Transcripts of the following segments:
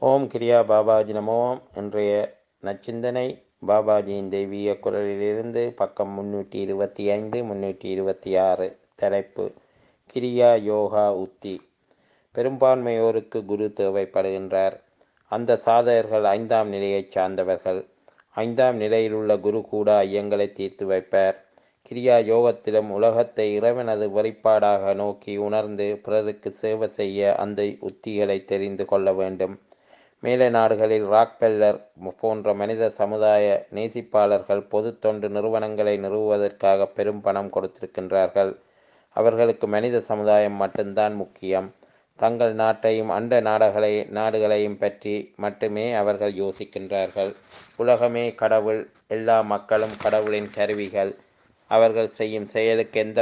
ஓம் கிரியா பாபாஜி நமோ. இன்றைய நச்சிந்தனை பாபாஜியின் தெய்வீக குரலிலிருந்து பக்கம் 325 326. தலைப்பு கிரியா யோகா உத்தி. பெரும்பான்மையோருக்கு குரு தேவைப்படுகின்றார். அந்த சாதகர்கள் 5ஆம் நிலையைச் சார்ந்தவர்கள். 5ஆம் நிலையிலுள்ள குரு கூட ஐயங்களை தீர்த்து வைப்பார். கிரியா யோகத்திலும் உலகத்தை இறைவனது வெளிப்பாடாக நோக்கி உணர்ந்து பிறருக்கு சேவை செய்ய அந்த உத்திகளை தெரிந்து கொள்ள வேண்டும். மேலை நாடுகளில் ராக்பெல்லர் போன்ற மனித சமுதாய நேசிப்பாளர்கள் பொது தொண்டு நிறுவனங்களை நிறுவுவதற்காக பெரும் பணம் கொடுத்திருக்கின்றார்கள். அவர்களுக்கு மனித சமுதாயம் மட்டும்தான் முக்கியம். தங்கள் நாட்டையும் அண்ட நாடுகளையும் பற்றி மட்டுமே அவர்கள் யோசிக்கின்றார்கள். உலகமே கடவுள், எல்லா மக்களும் கடவுளின் கருவிகள். அவர்கள் செய்யும் செயலுக்கு எந்த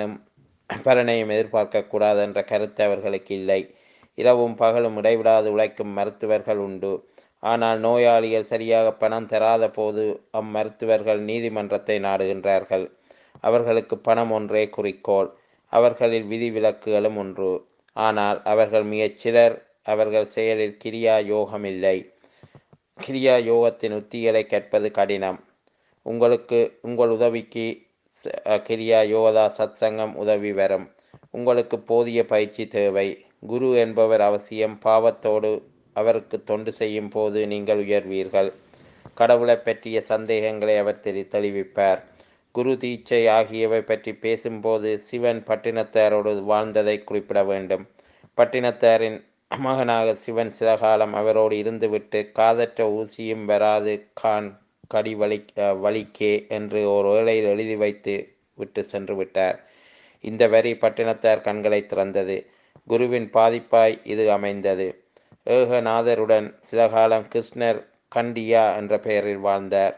பலனையும் எதிர்பார்க்கக்கூடாது என்ற கருத்து அவர்களுக்கு இல்லை. இரவும் பகலும் இடைவிடாது உழைக்கும் மருத்துவர்கள் உண்டு. ஆனால் நோயாளிகள் சரியாக பணம் தராத போது அம்மருத்துவர்கள் நீதிமன்றத்தை நாடுகின்றார்கள். அவர்களுக்கு பணம் ஒன்றே குறிக்கோள். அவர்களில் விதிவிலக்குகளும் ஒன்று. ஆனால் அவர்கள் மிகச் சிலர். அவர்கள் செயலில் கிரியா யோகம் இல்லை. கிரியா யோகத்தின் உத்திகளை கற்பது கடினம். உங்கள் உதவிக்கு கிரியா யோகா சத்சங்கம் உதவி வரும். உங்களுக்கு போதிய பயிற்சி தேவை. குரு என்பவர் அவசியம். பாவத்தோடு அவருக்கு தொண்டு செய்யும் போது நீங்கள் உயர்வீர்கள். கடவுளை பற்றிய சந்தேகங்களை அவர் தெளிவிப்பார். குரு தீட்சை ஆகியவை பற்றி பேசும்போது சிவன் பட்டினத்தாரோடு வாழ்ந்ததை குறிப்பிட வேண்டும். பட்டினத்தாரின் மகனாக சிவன் சில காலம் அவரோடு இருந்துவிட்டு காதற்ற ஊசியும் வராது கடி வலிக்கே என்று ஒரு ஏழையில் எழுதி வைத்து விட்டு சென்று விட்டார். இந்த வரி பட்டினத்தார் கண்களை திறந்தது. குருவின் பாதிப்பாய் இது அமைந்தது. ஏகநாதருடன் சில காலம் கிருஷ்ணர் கண்டியா என்ற பெயரில் வாழ்ந்தார்.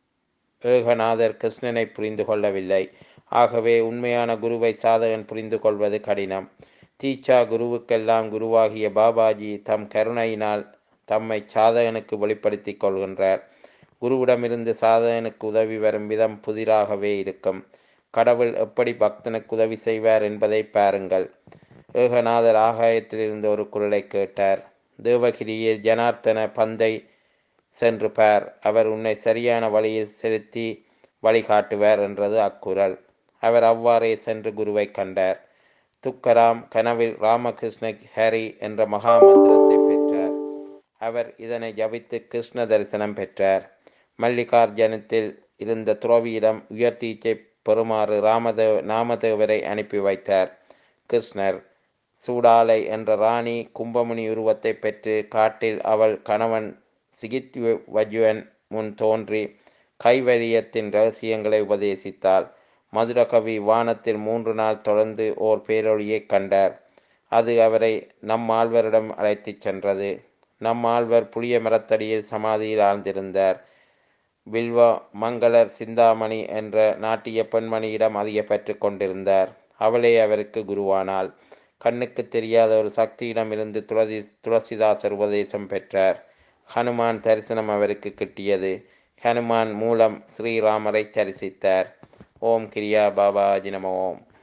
ஏகநாதர் கிருஷ்ணனை புரிந்து கொள்ளவில்லை. ஆகவே உண்மையான குருவை சாதகன் புரிந்து கொள்வது கடினம். தீட்சா குருவுக்கெல்லாம் குருவாகிய பாபாஜி தம் கருணையினால் தம்மை சாதகனுக்கு வெளிப்படுத்தி கொள்கின்றார். குருவிடமிருந்து சாதகனுக்கு உதவி வரும் விதம் புதிராகவே இருக்கும். கடவுள் எப்படி பக்தனுக்கு உதவி செய்வார் என்பதை பாருங்கள். ஏகநாதர் ஆகாயத்திலிருந்து ஒரு குரலை கேட்டார். தேவகிரியில் ஜனார்த்தன பந்தை சென்று பார், அவர் உன்னை சரியான வழியில் செலுத்தி வழிகாட்டுவார் என்றது அக்குரல். அவர் அவ்வாறே சென்று குருவை கண்டார். துக்கராம் கனவில் ராமகிருஷ்ண ஹரி என்ற மகாமந்திரத்தை பெற்றார். அவர் இதனை ஜபித்து கிருஷ்ண தரிசனம் பெற்றார். மல்லிகார்ஜனத்தில் இருந்த துறவியிடம் உயர்த்தீச்சை பெறுமாறு நாமதேவரை அனுப்பி வைத்தார். கிருஷ்ணர் சூடாலை என்ற ராணி கும்பமுனி உருவத்தை பெற்று காட்டில் அவள் கணவன் சிகித்வஜுவன் முன் தோன்றி கைவரியத்தின் இரகசியங்களை உபதேசித்தாள். மதுரகவி வானத்தில் 3 நாள் தொடர்ந்து ஓர் பேரொழியை கண்டார். அது அவரை நம்மாழ்வரிடம் அழைத்து சென்றது. நம்மாழ்வர் புளிய மரத்தடியில் சமாதியில் ஆழ்ந்திருந்தார். வில்வ மங்களர் சிந்தாமணி என்ற நாட்டிய பெண்மணியிடம் அதிக பற்று கொண்டிருந்தார். அவளே அவருக்கு குருவானாள். கண்ணுக்கு தெரியாத ஒரு சக்தியிடமிருந்து துளசிதாசர் உபதேசம் பெற்றார். ஹனுமான் தரிசனம் அவருக்கு கிட்டியது. ஹனுமான் மூலம் ஸ்ரீராமரை தரிசித்தார். ஓம் கிரியா பாபாஜி நமோ.